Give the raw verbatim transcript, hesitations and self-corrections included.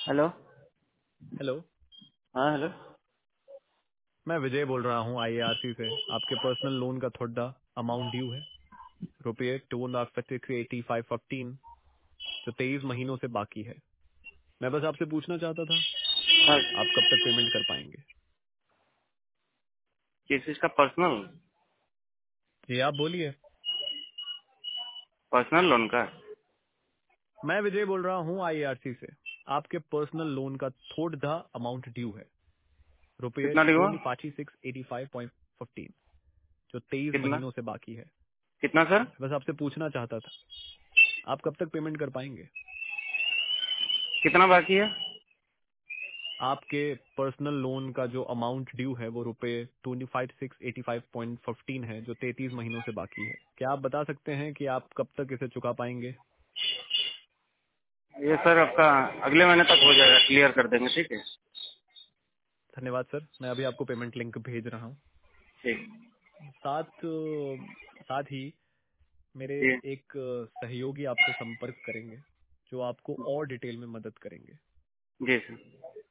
Hello. Hello. हाँ hello. मैं विजय बोल रहा हूँ आईएआरसी से। आपके पर्सनल लोन का थोड़ा अमाउंट ड्यू है, रुपये two lakh fifty three eighty five fifteen, जो तेईस महीनों से बाकी है। मैं बस आपसे पूछना चाहता था, हाँ, आप कब तक पेमेंट कर पाएंगे? किस चीज का पर्सनल जी आप बोलिए। पर्सनल लोन का? मैं विजय बोल रहा हूँ आईएआरसी से। आपके पर्सनल लोन का थोड़ा अमाउंट ड्यू है, रुपये कितना ड्यू टू है? Forty six eighty five point fifteen, जो तेईस कितना महीनों से बाकी है। कितना सर? बस आपसे पूछना चाहता था, आप कब तक पेमेंट कर पाएंगे? कितना बाकी है? आपके पर्सनल लोन का जो अमाउंट ड्यू है वो रुपए twenty five six eighty five point fifteen है, जो तैतीस महीनों से बाकी है। क्या आप बता सकते हैं कि आप कब तक इसे चुका पाएंगे? ये सर आपका अगले महीने तक हो जाएगा, क्लियर कर देंगे। ठीक है। धन्यवाद सर, मैं अभी आपको पेमेंट लिंक भेज रहा हूँ। ठीक। साथ साथ ही मेरे जी। एक सहयोगी आपसे संपर्क करेंगे, जो आपको और डिटेल में मदद करेंगे। जी सर।